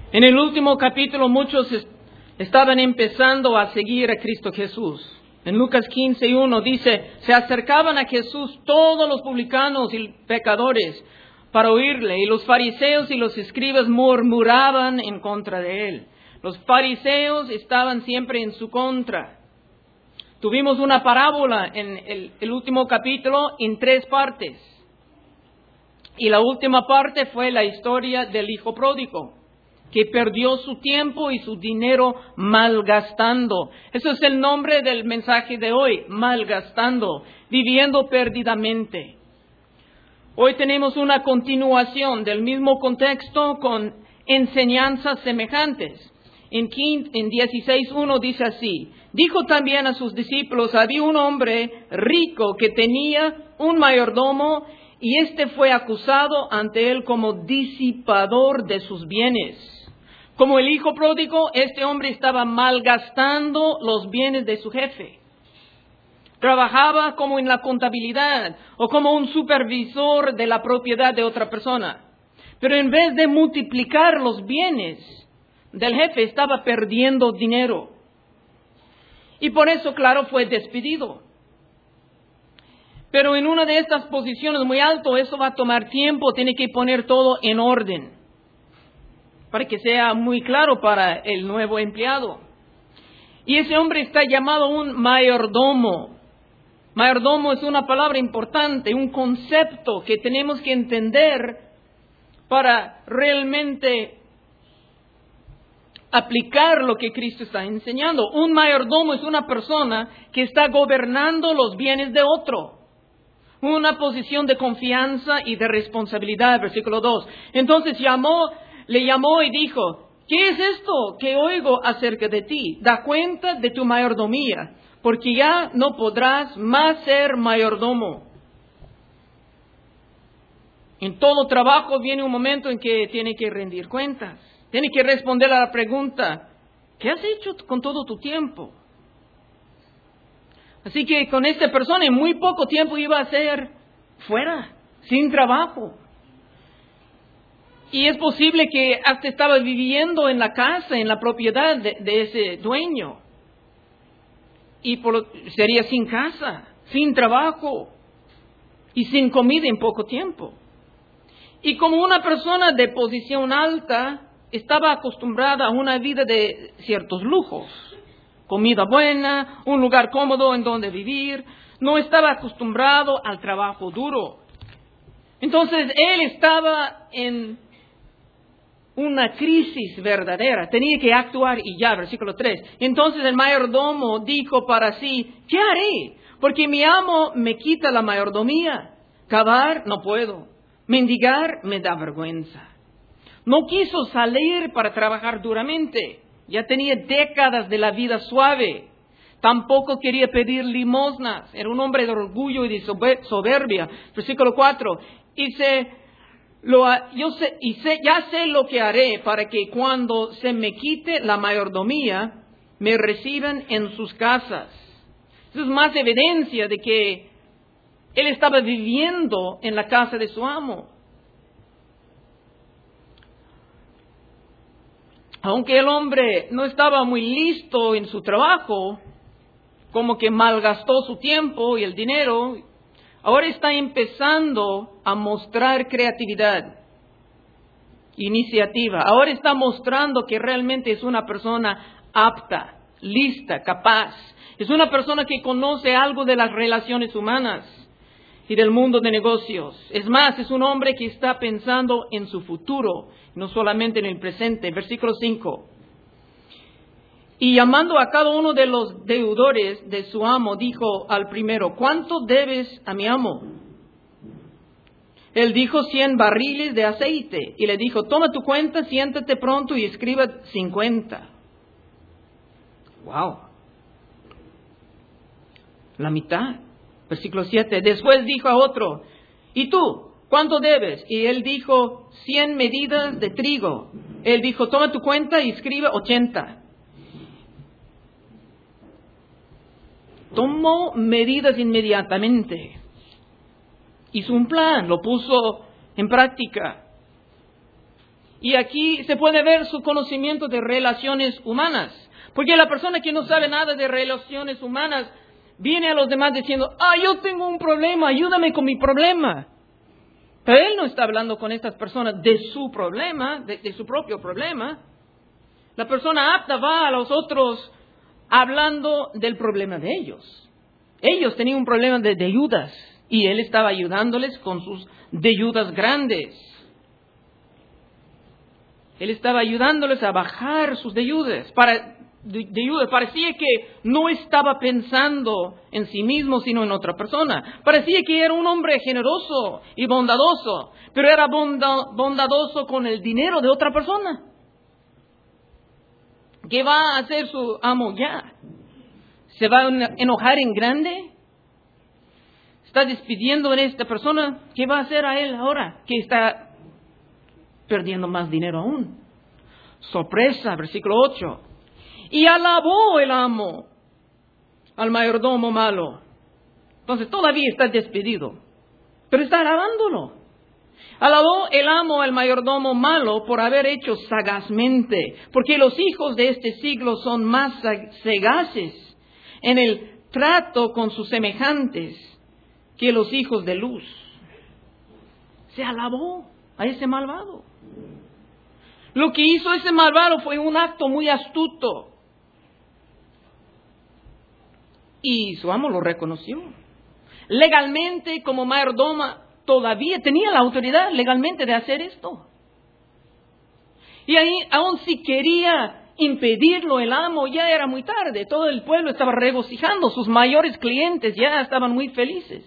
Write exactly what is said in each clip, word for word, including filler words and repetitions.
En el último capítulo muchos est- estaban empezando a seguir a Cristo Jesús. En Lucas quince uno dice, se acercaban a Jesús todos los publicanos y pecadores para oírle, y los fariseos y los escribas murmuraban en contra de él. Los fariseos estaban siempre en su contra. Tuvimos una parábola en el, el último capítulo en tres partes. Y la última parte fue la historia del hijo pródigo, que perdió su tiempo y su dinero malgastando. Eso es el nombre del mensaje de hoy, malgastando, viviendo perdidamente. Hoy tenemos una continuación del mismo contexto con enseñanzas semejantes. En, en dieciséis uno dice así, dijo también a sus discípulos, había un hombre rico que tenía un mayordomo y éste fue acusado ante él como disipador de sus bienes. Como el hijo pródigo, este hombre estaba malgastando los bienes de su jefe. Trabajaba como en la contabilidad o como un supervisor de la propiedad de otra persona. Pero en vez de multiplicar los bienes del jefe, estaba perdiendo dinero. Y por eso, claro, fue despedido. Pero en una de estas posiciones muy alto, eso va a tomar tiempo, tiene que poner todo en orden, para que sea muy claro para el nuevo empleado. Y ese hombre está llamado un mayordomo. Mayordomo es una palabra importante, un concepto que tenemos que entender para realmente aplicar lo que Cristo está enseñando. Un mayordomo es una persona que está gobernando los bienes de otro. Una posición de confianza y de responsabilidad, versículo dos. Entonces llamó, le llamó y dijo, ¿qué es esto que oigo acerca de ti? Da cuenta de tu mayordomía, porque ya no podrás más ser mayordomo. En todo trabajo viene un momento en que tiene que rendir cuentas. Tiene que responder a la pregunta, ¿qué has hecho con todo tu tiempo? Así que con esta persona en muy poco tiempo iba a ser fuera, sin trabajo. Y es posible que hasta estaba viviendo en la casa, en la propiedad de, de ese dueño. Y por lo, sería sin casa, sin trabajo y sin comida en poco tiempo. Y como una persona de posición alta, estaba acostumbrada a una vida de ciertos lujos. Comida buena, un lugar cómodo en donde vivir. No estaba acostumbrado al trabajo duro. Entonces él estaba en una crisis verdadera. Tenía que actuar y ya, versículo tres. Entonces el mayordomo dijo para sí, ¿qué haré? Porque mi amo me quita la mayordomía. Cavar no puedo. Mendigar me da vergüenza. No quiso salir para trabajar duramente. Ya tenía décadas de la vida suave. Tampoco quería pedir limosnas. Era un hombre de orgullo y de soberbia. Versículo cuatro. Y se, lo, yo sé, y sé, ya sé lo que haré para que cuando se me quite la mayordomía, me reciban en sus casas. Eso es más evidencia de que él estaba viviendo en la casa de su amo. Aunque el hombre no estaba muy listo en su trabajo, como que malgastó su tiempo y el dinero, ahora está empezando a mostrar creatividad, iniciativa. Ahora está mostrando que realmente es una persona apta, lista, capaz. Es una persona que conoce algo de las relaciones humanas y del mundo de negocios. Es más, es un hombre que está pensando en su futuro, no solamente en el presente. Versículo cinco. Y llamando a cada uno de los deudores de su amo, dijo al primero, ¿cuánto debes a mi amo? Él dijo, cien barriles de aceite. Y le dijo, toma tu cuenta, siéntate pronto y escriba cincuenta. Wow. La mitad. Versículo siete. Después dijo a otro, ¿y tú? ¿Cuánto debes? Y él dijo, cien medidas de trigo. Él dijo, toma tu cuenta y escribe ochenta. Tomó medidas inmediatamente. Hizo un plan, lo puso en práctica. Y aquí se puede ver su conocimiento de relaciones humanas. Porque la persona que no sabe nada de relaciones humanas viene a los demás diciendo, ah, yo tengo un problema, ayúdame con mi problema. Pero él no está hablando con estas personas de su problema, de, de su propio problema. La persona apta va a los otros hablando del problema de ellos. Ellos tenían un problema de deudas y él estaba ayudándoles con sus deudas grandes. Él estaba ayudándoles a bajar sus deudas. Para, de, deudas. Parecía que no estaba pensando en sí mismo, sino en otra persona. Parecía que era un hombre generoso y bondadoso, pero era bonda, bondadoso con el dinero de otra persona. ¿Qué va a hacer su amo ya? ¿Se va a enojar en grande? ¿Está despidiendo a esta persona? ¿Qué va a hacer a él ahora que está perdiendo más dinero aún? Sorpresa, versículo ocho. Y alabó el amo al mayordomo malo. Entonces todavía está despedido, pero está alabándolo. Alabó el amo al mayordomo malo por haber hecho sagazmente, porque los hijos de este siglo son más sagaces en el trato con sus semejantes que los hijos de luz. Se alabó a ese malvado. Lo que hizo ese malvado fue un acto muy astuto. Y su amo lo reconoció. Legalmente, como mayordoma, todavía tenía la autoridad legalmente de hacer esto. Y ahí, aun si quería impedirlo el amo, ya era muy tarde. Todo el pueblo estaba regocijando. Sus mayores clientes ya estaban muy felices.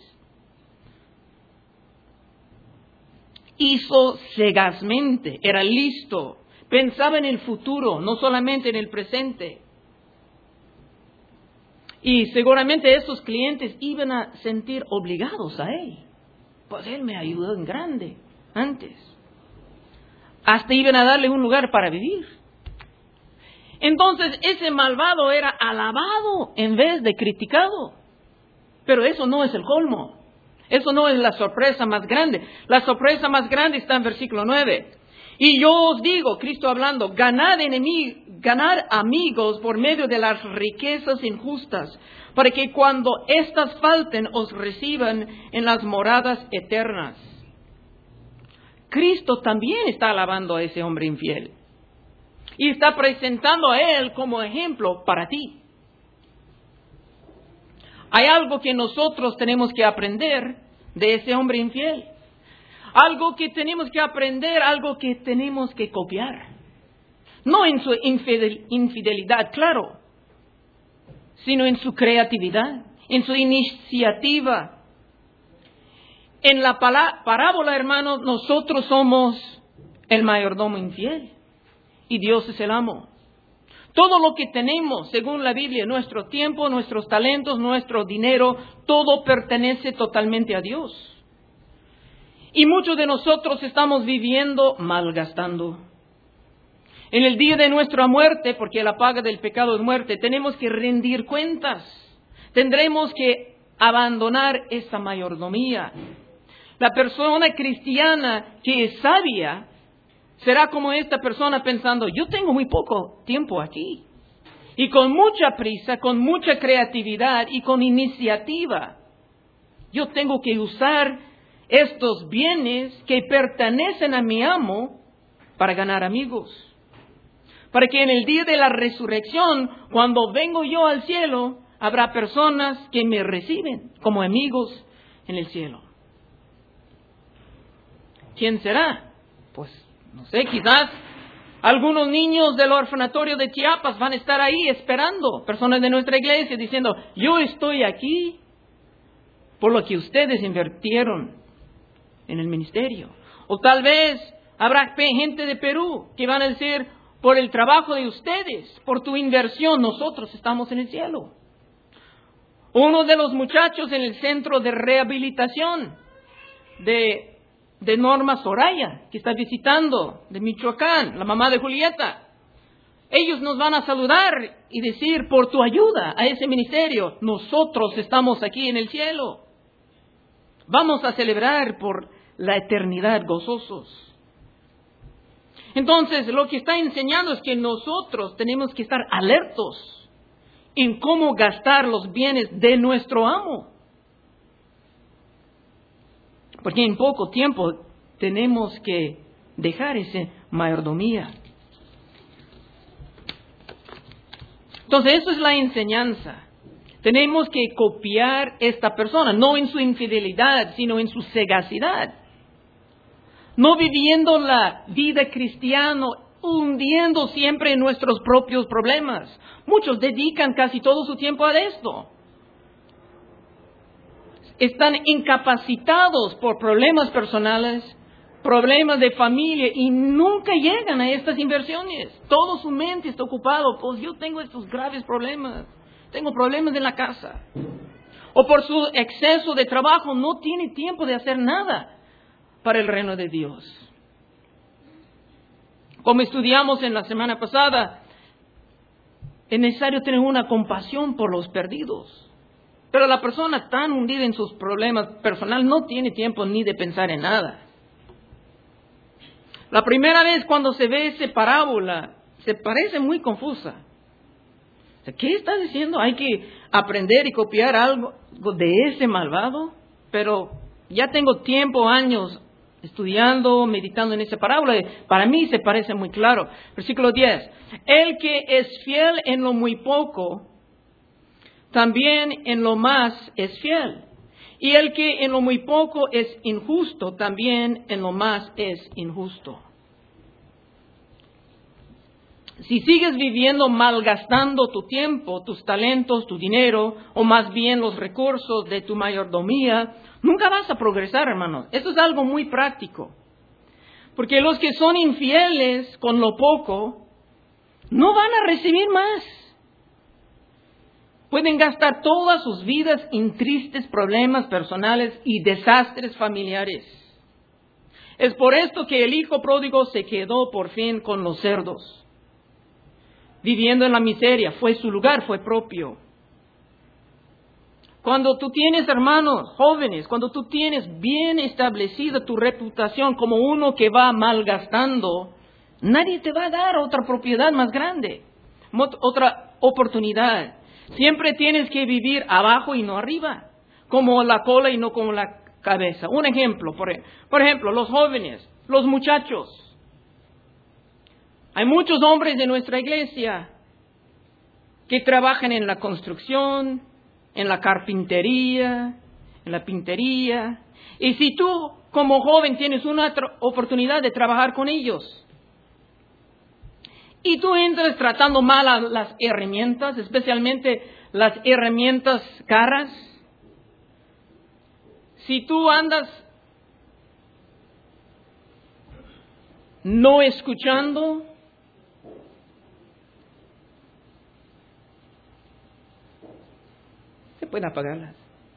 Hizo sagazmente, era listo, pensaba en el futuro, no solamente en el presente. Y seguramente esos clientes iban a sentir obligados a él. Pues él me ayudó en grande antes. Hasta iban a darle un lugar para vivir. Entonces ese malvado era alabado en vez de criticado. Pero eso no es el colmo. Eso no es la sorpresa más grande. La sorpresa más grande está en versículo nueve. Y yo os digo, Cristo hablando, ganad, enemigos, ganad amigos por medio de las riquezas injustas, para que cuando éstas falten os reciban en las moradas eternas. Cristo también está alabando a ese hombre infiel. Y está presentando a él como ejemplo para ti. Hay algo que nosotros tenemos que aprender de ese hombre infiel. Algo que tenemos que aprender, algo que tenemos que copiar. No en su infidel, infidelidad, claro, sino en su creatividad, en su iniciativa. En la parábola, hermanos, nosotros somos el mayordomo infiel y Dios es el amo. Todo lo que tenemos, según la Biblia, nuestro tiempo, nuestros talentos, nuestro dinero, todo pertenece totalmente a Dios. Y muchos de nosotros estamos viviendo malgastando. En el día de nuestra muerte, porque la paga del pecado es muerte, tenemos que rendir cuentas. Tendremos que abandonar esa mayordomía. La persona cristiana que es sabia será como esta persona pensando, yo tengo muy poco tiempo aquí. Y con mucha prisa, con mucha creatividad y con iniciativa, yo tengo que usar estos bienes que pertenecen a mi amo para ganar amigos. Para que en el día de la resurrección, cuando vengo yo al cielo, habrá personas que me reciben como amigos en el cielo. ¿Quién será? Pues no sé, quizás algunos niños del orfanatorio de Chiapas van a estar ahí esperando, personas de nuestra iglesia diciendo, yo estoy aquí por lo que ustedes invirtieron en el ministerio. O tal vez habrá gente de Perú que van a decir, por el trabajo de ustedes, por tu inversión, nosotros estamos en el cielo. Uno de los muchachos en el centro de rehabilitación de de Norma Soraya, que está visitando, de Michoacán, la mamá de Julieta. Ellos nos van a saludar y decir, por tu ayuda a ese ministerio, nosotros estamos aquí en el cielo. Vamos a celebrar por la eternidad gozosos. Entonces, lo que está enseñando es que nosotros tenemos que estar alertos en cómo gastar los bienes de nuestro amo. Porque en poco tiempo tenemos que dejar esa mayordomía. Entonces, eso es la enseñanza. Tenemos que copiar esta persona, no en su infidelidad, sino en su sagacidad. No viviendo la vida cristiana, hundiendo siempre en nuestros propios problemas. Muchos dedican casi todo su tiempo a esto. Están incapacitados por problemas personales, problemas de familia y nunca llegan a estas inversiones. Toda su mente está ocupado, pues yo tengo estos graves problemas, tengo problemas en la casa. O por su exceso de trabajo no tiene tiempo de hacer nada para el reino de Dios. Como estudiamos en la semana pasada, es necesario tener una compasión por los perdidos. Pero la persona tan hundida en sus problemas personales no tiene tiempo ni de pensar en nada. La primera vez cuando se ve esa parábola, se parece muy confusa. ¿Qué está diciendo? Hay que aprender y copiar algo de ese malvado. Pero ya tengo tiempo, años, estudiando, meditando en esa parábola. Para mí se parece muy claro. Versículo diez. El que es fiel en lo muy poco, también en lo más es fiel. Y el que en lo muy poco es injusto, también en lo más es injusto. Si sigues viviendo malgastando tu tiempo, tus talentos, tu dinero, o más bien los recursos de tu mayordomía, nunca vas a progresar, hermanos. Esto es algo muy práctico. Porque los que son infieles con lo poco, no van a recibir más. Pueden gastar todas sus vidas en tristes problemas personales y desastres familiares. Es por esto que el hijo pródigo se quedó por fin con los cerdos. Viviendo en la miseria, fue su lugar, fue propio. Cuando tú tienes hermanos jóvenes, cuando tú tienes bien establecida tu reputación como uno que va malgastando, nadie te va a dar otra propiedad más grande, otra oportunidad. Siempre tienes que vivir abajo y no arriba, como la cola y no como la cabeza. Un ejemplo, por, por ejemplo, los jóvenes, los muchachos. Hay muchos hombres de nuestra iglesia que trabajan en la construcción, en la carpintería, en la pintería. Y si tú, como joven, tienes una tra- oportunidad de trabajar con ellos, y tú entras tratando mal a las herramientas, especialmente las herramientas caras. Si tú andas no escuchando, se pueden apagarlas.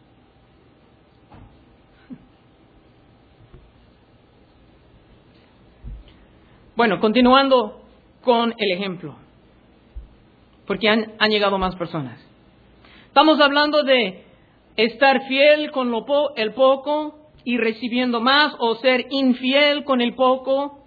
Bueno, continuando con el ejemplo, porque han, han llegado más personas. Estamos hablando de estar fiel con lo po- el poco y recibiendo más, o ser infiel con el poco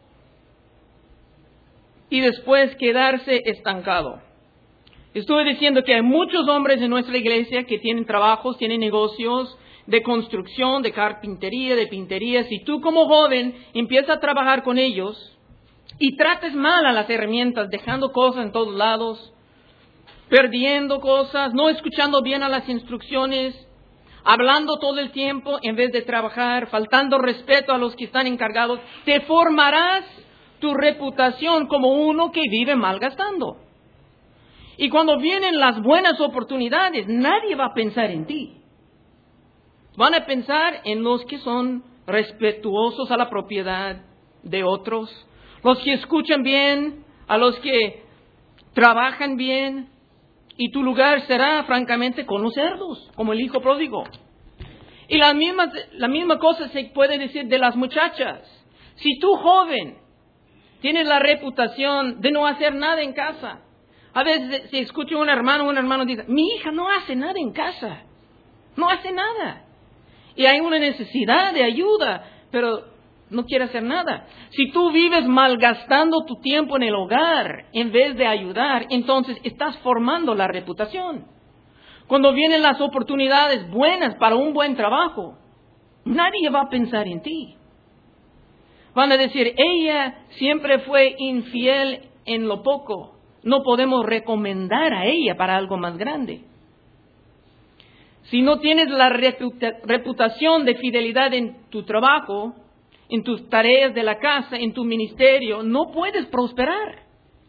y después quedarse estancado. Estuve diciendo que hay muchos hombres en nuestra iglesia que tienen trabajos, tienen negocios de construcción, de carpintería, de pintería. Si tú como joven empiezas a trabajar con ellos y trates mal a las herramientas, dejando cosas en todos lados, perdiendo cosas, no escuchando bien a las instrucciones, hablando todo el tiempo en vez de trabajar, faltando respeto a los que están encargados, te formarás tu reputación como uno que vive malgastando. Y cuando vienen las buenas oportunidades, nadie va a pensar en ti. Van a pensar en los que son respetuosos a la propiedad de otros, los que escuchan bien, a los que trabajan bien, y tu lugar será francamente con los cerdos, como el hijo pródigo. Y la misma, la misma cosa se puede decir de las muchachas. Si tú, joven, tienes la reputación de no hacer nada en casa, a veces se escucha un hermano, un hermano dice, mi hija no hace nada en casa, no hace nada. Y hay una necesidad de ayuda, pero no quiere hacer nada. Si tú vives malgastando tu tiempo en el hogar en vez de ayudar, entonces estás formando la reputación. Cuando vienen las oportunidades buenas para un buen trabajo, nadie va a pensar en ti. Van a decir, ella siempre fue infiel en lo poco. No podemos recomendar a ella para algo más grande. Si no tienes la reputa- reputación de fidelidad en tu trabajo, en tus tareas de la casa, en tu ministerio, no puedes prosperar.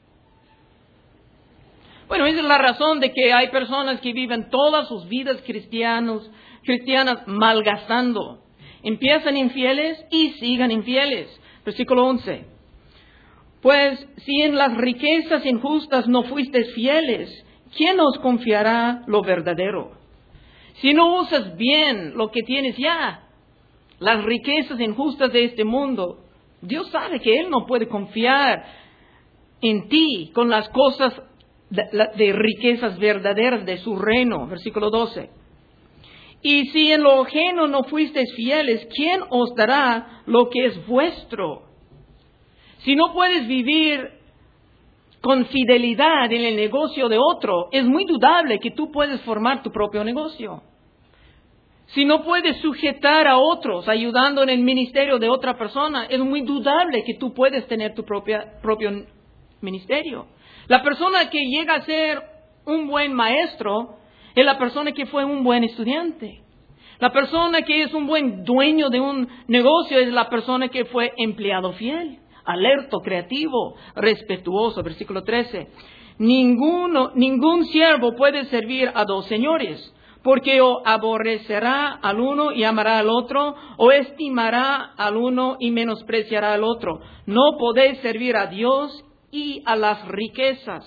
Bueno, esa es la razón de que hay personas que viven todas sus vidas cristianos, cristianas malgastando. Empiezan infieles y sigan infieles. Versículo once. Pues si en las riquezas injustas no fuisteis fieles, ¿quién os confiará lo verdadero? Si no usas bien lo que tienes ya, las riquezas injustas de este mundo, Dios sabe que Él no puede confiar en ti con las cosas de, de riquezas verdaderas de su reino. Versículo doce. Y si en lo ajeno no fuisteis fieles, ¿quién os dará lo que es vuestro? Si no puedes vivir con fidelidad en el negocio de otro, es muy dudable que tú puedes formar tu propio negocio. Si no puedes sujetar a otros ayudando en el ministerio de otra persona, es muy dudable que tú puedes tener tu propia, propio ministerio. La persona que llega a ser un buen maestro es la persona que fue un buen estudiante. La persona que es un buen dueño de un negocio es la persona que fue empleado fiel, alerto, creativo, respetuoso. Versículo trece. Ninguno, ningún siervo puede servir a dos señores, porque o aborrecerá al uno y amará al otro, o estimará al uno y menospreciará al otro. No podéis servir a Dios y a las riquezas.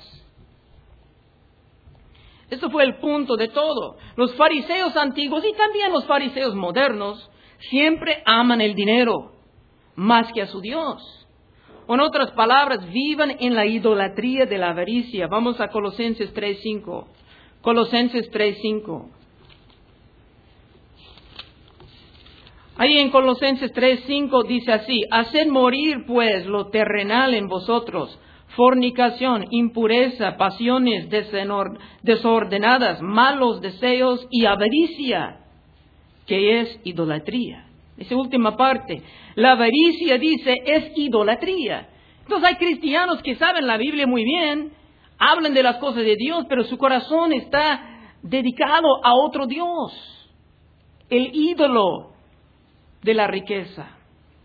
Eso fue el punto de todo. Los fariseos antiguos y también los fariseos modernos siempre aman el dinero más que a su Dios. O en otras palabras, vivan en la idolatría de la avaricia. Vamos a Colosenses tres cinco. Colosenses tres cinco. Ahí en Colosenses tres cinco dice así: haced morir pues lo terrenal en vosotros, fornicación, impureza, pasiones desordenadas, malos deseos y avaricia, que es idolatría. Esa última parte, la avaricia dice es idolatría. Entonces hay cristianos que saben la Biblia muy bien, hablan de las cosas de Dios, pero su corazón está dedicado a otro Dios, el ídolo de la riqueza.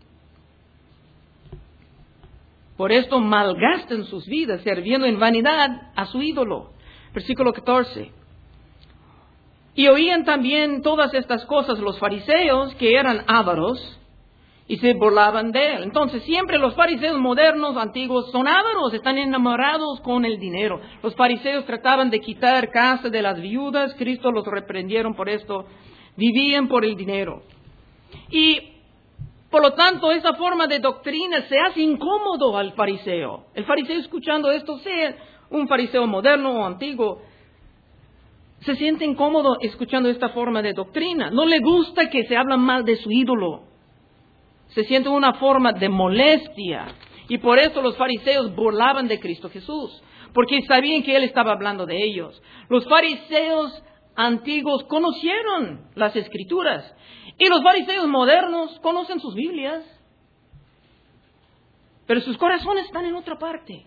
Por esto malgastan sus vidas sirviendo en vanidad a su ídolo. Versículo catorce. Y oían también todas estas cosas los fariseos, que eran ávaros, y se burlaban de él. Entonces siempre los fariseos modernos, antiguos, son ávaros, están enamorados con el dinero. Los fariseos trataban de quitar casa de las viudas, Cristo los reprendieron por esto, vivían por el dinero. Y por lo tanto, esa forma de doctrina se hace incómodo al fariseo. El fariseo escuchando esto, sea un fariseo moderno o antiguo, se siente incómodo escuchando esta forma de doctrina. No le gusta que se habla mal de su ídolo. Se siente una forma de molestia. Y por eso los fariseos burlaban de Cristo Jesús, porque sabían que Él estaba hablando de ellos. Los fariseos antiguos conocieron las Escrituras. Y los fariseos modernos conocen sus Biblias, pero sus corazones están en otra parte,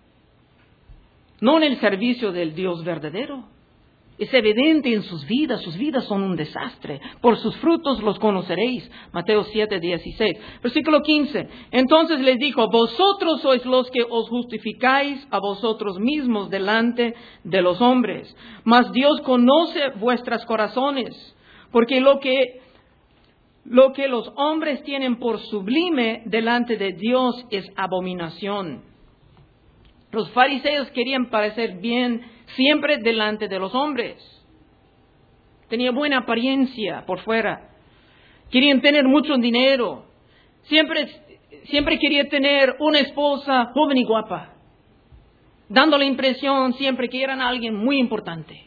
no en el servicio del Dios verdadero. Es evidente en sus vidas, sus vidas son un desastre. Por sus frutos los conoceréis. Mateo siete dieciséis. Versículo quince. Entonces les dijo: vosotros sois los que os justificáis a vosotros mismos delante de los hombres, mas Dios conoce vuestros corazones, porque lo que Lo que los hombres tienen por sublime delante de Dios es abominación. Los fariseos querían parecer bien siempre delante de los hombres. Tenía buena apariencia por fuera. Querían tener mucho dinero. Siempre, siempre quería tener una esposa joven y guapa, dando la impresión siempre que eran alguien muy importante.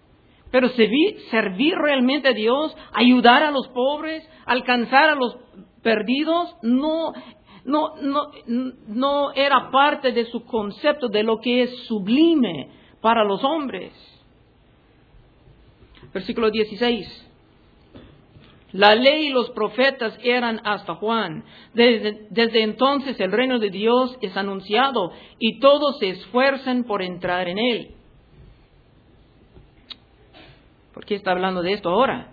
Pero servir, servir realmente a Dios, ayudar a los pobres, alcanzar a los perdidos no, no, no, no era parte de su concepto de lo que es sublime para los hombres. Versículo dieciséis. La ley y los profetas eran hasta Juan. Desde, desde entonces el reino de Dios es anunciado y todos se esfuerzan por entrar en él. ¿Por qué está hablando de esto ahora?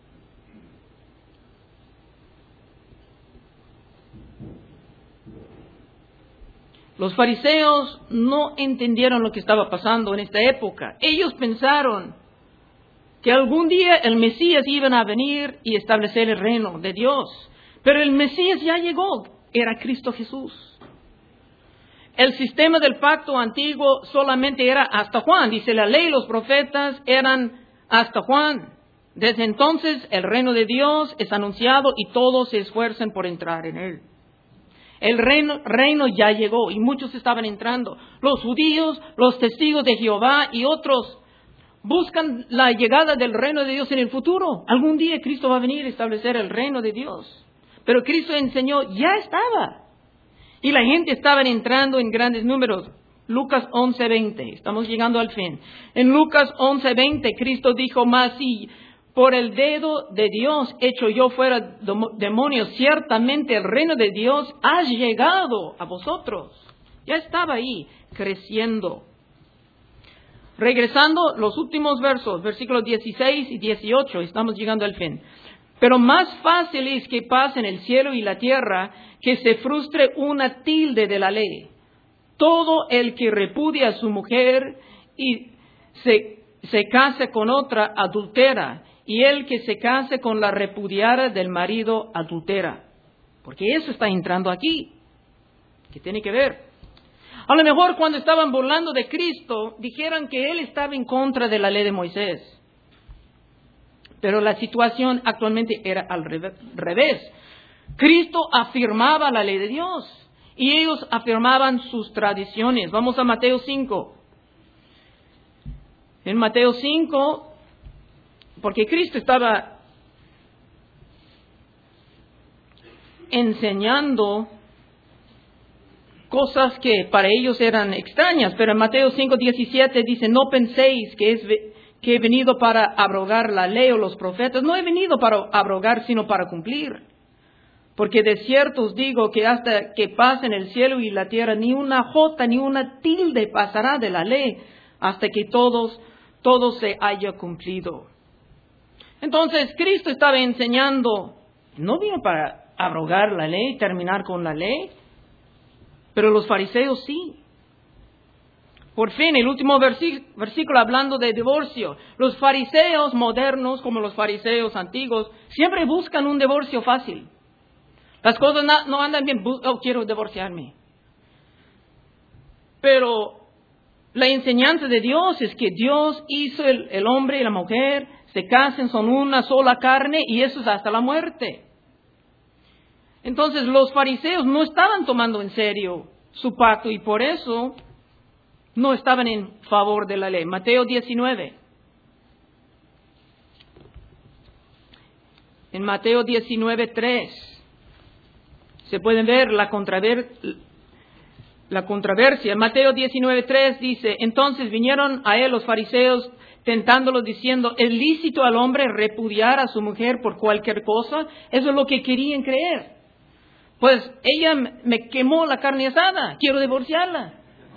Los fariseos no entendieron lo que estaba pasando en esta época. Ellos pensaron que algún día el Mesías iba a venir y establecer el reino de Dios. Pero el Mesías ya llegó, era Cristo Jesús. El sistema del pacto antiguo solamente era hasta Juan. Dice, la ley y los profetas eran hasta Juan. Desde entonces el reino de Dios es anunciado y todos se esfuerzan por entrar en él. El reino, reino ya llegó y muchos estaban entrando. Los judíos, los testigos de Jehová y otros buscan la llegada del reino de Dios en el futuro. Algún día Cristo va a venir a establecer el reino de Dios. Pero Cristo enseñó, ya estaba. Y la gente estaba entrando en grandes números. Lucas once veinte, estamos llegando al fin. En Lucas once veinte, Cristo dijo, más si por el dedo de Dios hecho yo fuera demonios, ciertamente el reino de Dios ha llegado a vosotros. Ya estaba ahí, creciendo. Regresando los últimos versos, versículos dieciséis y dieciocho, estamos llegando al fin. Pero más fácil es que pasen el cielo y la tierra, que se frustre una tilde de la ley. Todo el que repudia a su mujer y se, se case con otra adultera, y el que se case con la repudiada del marido adultera. Porque eso está entrando aquí. ¿Qué tiene que ver? A lo mejor cuando estaban burlando de Cristo, dijeron que Él estaba en contra de la ley de Moisés. Pero la situación actualmente era al revés. Cristo afirmaba la ley de Dios y ellos afirmaban sus tradiciones. Vamos a Mateo cinco. En Mateo cinco, porque Cristo estaba enseñando cosas que para ellos eran extrañas, pero en Mateo cinco diecisiete dice, no penséis que, es, que he venido para abrogar la ley o los profetas. No he venido para abrogar, sino para cumplir. Porque de cierto os digo que hasta que pasen el cielo y la tierra, ni una jota ni una tilde pasará de la ley, hasta que todos, todo se haya cumplido. Entonces Cristo estaba enseñando, no vino para abrogar la ley, terminar con la ley, pero los fariseos sí. Por fin, el último versículo hablando de divorcio. Los fariseos modernos, como los fariseos antiguos, siempre buscan un divorcio fácil. Las cosas no, no andan bien, oh, quiero divorciarme. Pero la enseñanza de Dios es que Dios hizo el, el hombre y la mujer, se casen, son una sola carne y eso es hasta la muerte. Entonces los fariseos no estaban tomando en serio su pacto y por eso no estaban en favor de la ley. Mateo diecinueve. En Mateo diecinueve tres se pueden ver la, controver- la controversia. Mateo diecinueve tres dice, entonces vinieron a él los fariseos tentándolo diciendo, ¿es lícito al hombre repudiar a su mujer por cualquier cosa? Eso es lo que querían creer. Pues ella me quemó la carne asada, quiero divorciarla.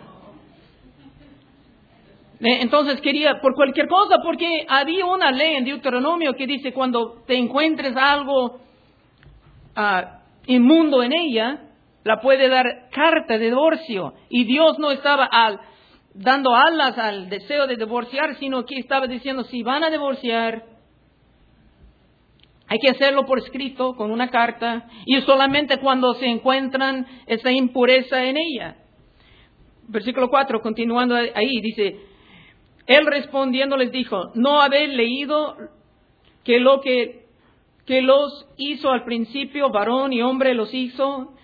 Entonces quería por cualquier cosa, porque había una ley en Deuteronomio que dice cuando te encuentres algo uh, inmundo en ella, la puede dar carta de divorcio. Y Dios no estaba al, dando alas al deseo de divorciar, sino que estaba diciendo, si van a divorciar, hay que hacerlo por escrito, con una carta, y solamente cuando se encuentran esa impureza en ella. Versículo cuatro, continuando ahí, dice, él respondiendo les dijo, ¿no habéis leído que lo que, que los hizo al principio, varón y hombre los hizo?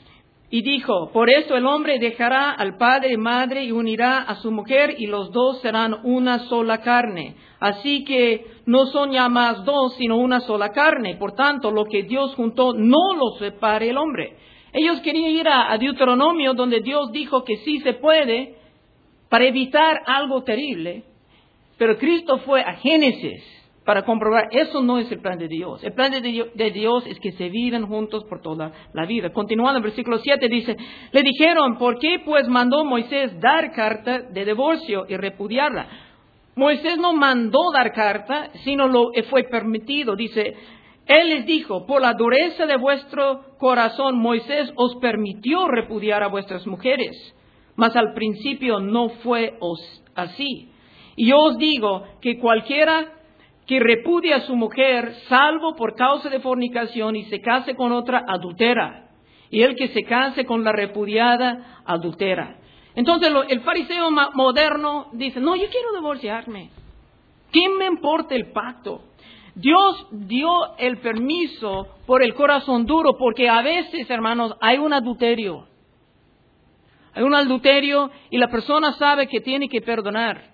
Y dijo, por eso el hombre dejará al padre y madre y unirá a su mujer y los dos serán una sola carne. Así que no son ya más dos, sino una sola carne. Por tanto, lo que Dios juntó no lo separe el hombre. Ellos querían ir a, a Deuteronomio, donde Dios dijo que sí se puede, para evitar algo terrible. Pero Cristo fue a Génesis para comprobar, eso no es el plan de Dios. El plan de Dios, de Dios es que se vivan juntos por toda la vida. Continuando, el versículo siete dice, le dijeron, ¿por qué pues mandó Moisés dar carta de divorcio y repudiarla? Moisés no mandó dar carta, sino lo fue permitido. Dice, él les dijo, por la dureza de vuestro corazón, Moisés os permitió repudiar a vuestras mujeres, mas al principio no fue os, así. Y yo os digo que cualquiera que repudie a su mujer, salvo por causa de fornicación, y se case con otra, adultera. Y el que se case con la repudiada, adultera. Entonces lo, el fariseo ma- moderno dice, no, yo quiero divorciarme. ¿Qué me importa el pacto? Dios dio el permiso por el corazón duro, porque a veces, hermanos, hay un adulterio. Hay un adulterio y la persona sabe que tiene que perdonar.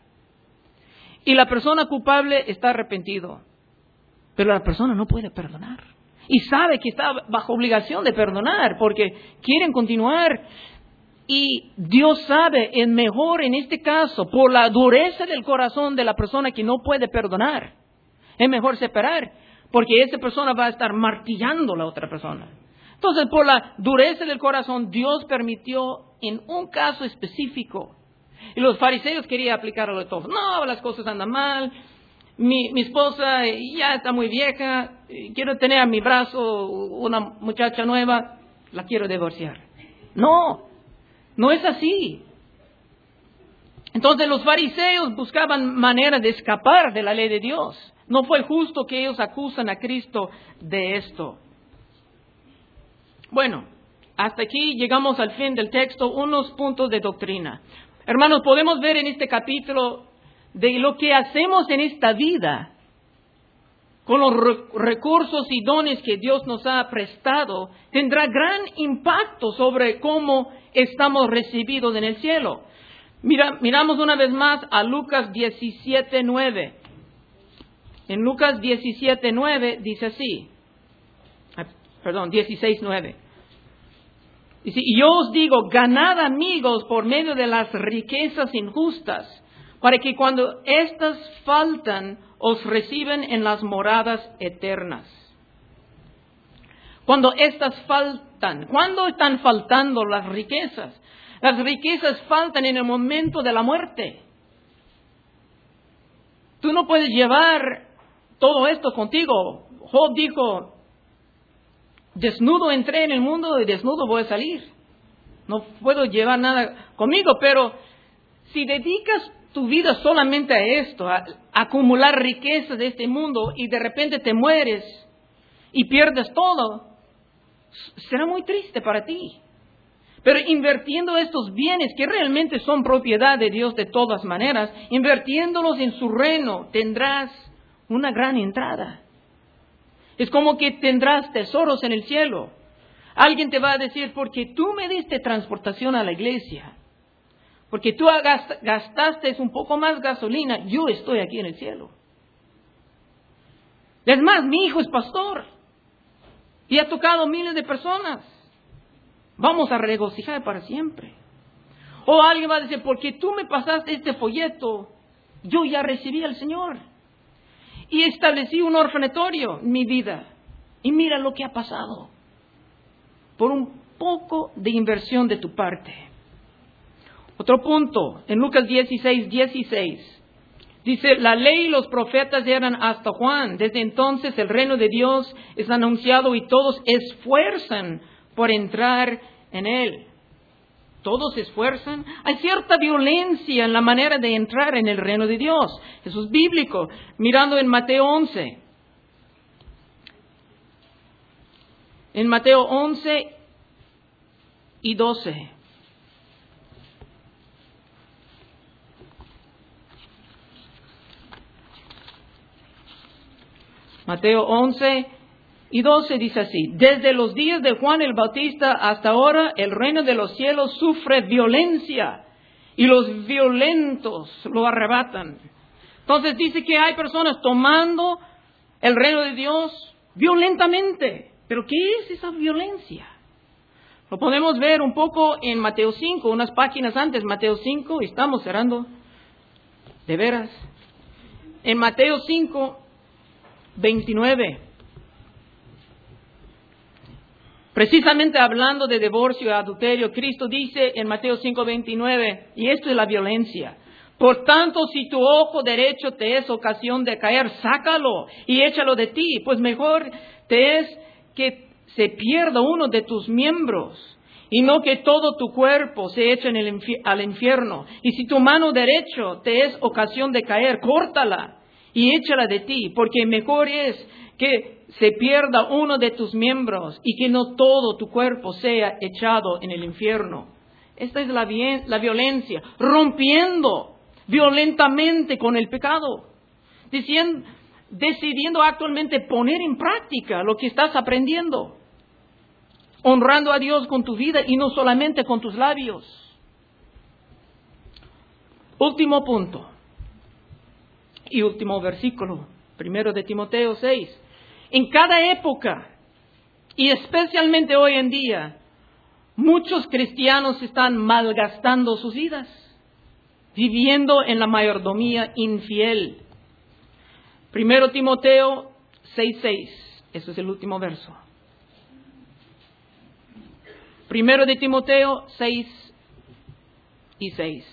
Y la persona culpable está arrepentido. Pero la persona no puede perdonar. Y sabe que está bajo obligación de perdonar porque quieren continuar. Y Dios sabe, es mejor en este caso, por la dureza del corazón de la persona que no puede perdonar, es mejor separar. Porque esa persona va a estar martillando a la otra persona. Entonces, por la dureza del corazón, Dios permitió en un caso específico. Y los fariseos querían aplicarlo de todo. No, las cosas andan mal. Mi, mi esposa ya está muy vieja. Quiero tener a mi brazo una muchacha nueva. La quiero divorciar. No, no es así. Entonces los fariseos buscaban manera de escapar de la ley de Dios. No fue justo que ellos acusan a Cristo de esto. Bueno, hasta aquí llegamos al fin del texto, unos puntos de doctrina. Hermanos, podemos ver en este capítulo de lo que hacemos en esta vida, con los re- recursos y dones que Dios nos ha prestado, tendrá gran impacto sobre cómo estamos recibidos en el cielo. Mira, miramos una vez más a Lucas diecisiete nueve. En Lucas diecisiete nueve dice así, ah, perdón, dieciséis nueve. Dice, y yo os digo, ganad amigos por medio de las riquezas injustas, para que cuando éstas faltan, os reciben en las moradas eternas. Cuando éstas faltan, ¿cuándo están faltando las riquezas? Las riquezas faltan en el momento de la muerte. Tú no puedes llevar todo esto contigo. Job dijo, desnudo entré en el mundo y desnudo voy a salir. No puedo llevar nada conmigo, pero si dedicas tu vida solamente a esto, a, a acumular riquezas de este mundo y de repente te mueres y pierdes todo, será muy triste para ti. Pero invirtiendo estos bienes que realmente son propiedad de Dios de todas maneras, invirtiéndolos en su reino, tendrás una gran entrada. Es como que tendrás tesoros en el cielo. Alguien te va a decir, porque tú me diste transportación a la iglesia, porque tú gastaste un poco más gasolina, yo estoy aquí en el cielo. Es más, mi hijo es pastor y ha tocado miles de personas. Vamos a regocijar para siempre. O alguien va a decir, porque tú me pasaste este folleto, yo ya recibí al Señor. Y establecí un orfanatorio en mi vida. Y mira lo que ha pasado. Por un poco de inversión de tu parte. Otro punto, en Lucas dieciséis, dieciséis. Dice, la ley y los profetas eran hasta Juan. Desde entonces el reino de Dios es anunciado y todos esfuerzan por entrar en él. Todos se esfuerzan. Hay cierta violencia en la manera de entrar en el reino de Dios. Eso es bíblico. Mirando en Mateo once. En Mateo once y doce. Mateo once y doce dice así: desde los días de Juan el Bautista hasta ahora, el reino de los cielos sufre violencia y los violentos lo arrebatan. Entonces dice que hay personas tomando el reino de Dios violentamente. ¿Pero qué es esa violencia? Lo podemos ver un poco en Mateo cinco, unas páginas antes, Mateo cinco, y estamos cerrando, de veras. En Mateo cinco, veintinueve, precisamente hablando de divorcio y adulterio, Cristo dice en Mateo cinco, veintinueve, y esto es la violencia: por tanto, si tu ojo derecho te es ocasión de caer, sácalo y échalo de ti, pues mejor te es que se pierda uno de tus miembros, y no que todo tu cuerpo se eche en el infi- al infierno. Y si tu mano derecha te es ocasión de caer, córtala y échala de ti, porque mejor es que se pierda uno de tus miembros y que no todo tu cuerpo sea echado en el infierno. Esta es la, vi- la violencia, rompiendo violentamente con el pecado, diciendo, decidiendo actualmente poner en práctica lo que estás aprendiendo, honrando a Dios con tu vida y no solamente con tus labios. Último punto y último versículo, primero de Timoteo seis. En cada época, y especialmente hoy en día, muchos cristianos están malgastando sus vidas, viviendo en la mayordomía infiel. Primero Timoteo seis, seis. Eso es el último verso. Primero de Timoteo seis y seis.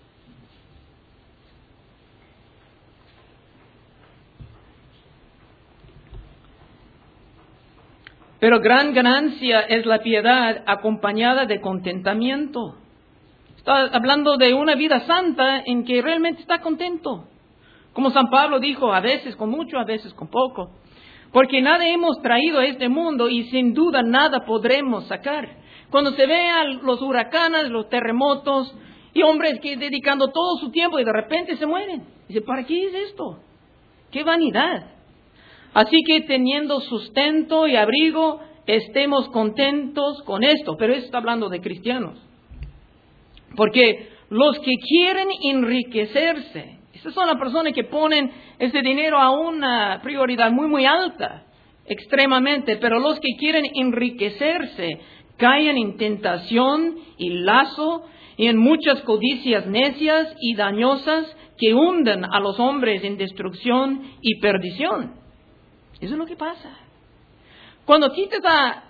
Pero gran ganancia es la piedad acompañada de contentamiento. Está hablando de una vida santa en que realmente está contento. Como San Pablo dijo, a veces con mucho, a veces con poco. Porque nada hemos traído a este mundo y sin duda nada podremos sacar. Cuando se vean los huracanes, los terremotos y hombres que dedicando todo su tiempo y de repente se mueren. Dice, ¿para qué es esto? ¡Qué vanidad! Así que teniendo sustento y abrigo, estemos contentos con esto. Pero esto está hablando de cristianos. Porque los que quieren enriquecerse, estas son las personas que ponen ese dinero a una prioridad muy, muy alta, extremadamente. Pero los que quieren enriquecerse caen en tentación y lazo y en muchas codicias necias y dañosas que hunden a los hombres en destrucción y perdición. Eso es lo que pasa. Cuando quitas a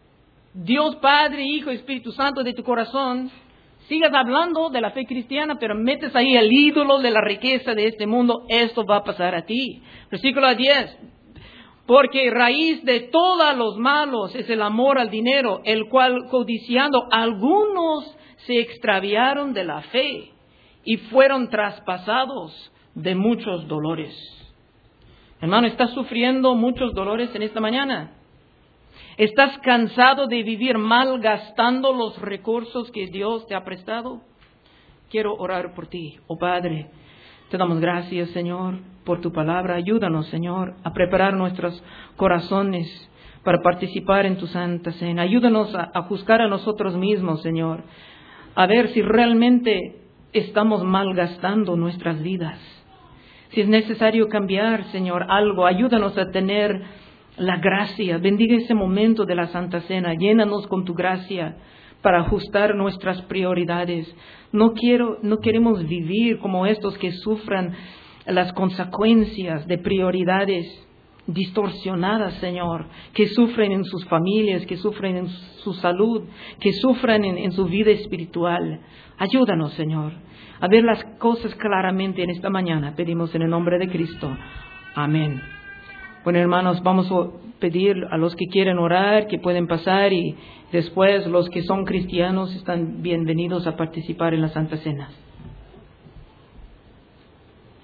Dios Padre, Hijo y Espíritu Santo de tu corazón, sigas hablando de la fe cristiana, pero metes ahí el ídolo de la riqueza de este mundo, esto va a pasar a ti. Versículo diez. Porque raíz de todos los malos es el amor al dinero, el cual codiciando algunos se extraviaron de la fe y fueron traspasados de muchos dolores. Hermano, ¿estás sufriendo muchos dolores en esta mañana? ¿Estás cansado de vivir mal gastando los recursos que Dios te ha prestado? Quiero orar por ti. Oh Padre, te damos gracias, Señor, por tu palabra. Ayúdanos, Señor, a preparar nuestros corazones para participar en tu Santa Cena. Ayúdanos a, a juzgar a nosotros mismos, Señor, a ver si realmente estamos malgastando nuestras vidas. Si es necesario cambiar, Señor, algo, ayúdanos a tener la gracia. Bendiga ese momento de la Santa Cena. Llénanos con tu gracia para ajustar nuestras prioridades. No quiero, no queremos vivir como estos que sufran las consecuencias de prioridades distorsionadas, Señor, que sufren en sus familias, que sufren en su salud, que sufran en, en su vida espiritual. Ayúdanos, Señor, a ver las cosas claramente en esta mañana. Pedimos en el nombre de Cristo. Amén. Bueno, hermanos, vamos a pedir a los que quieren orar, que pueden pasar, y después los que son cristianos están bienvenidos a participar en la Santa Cena.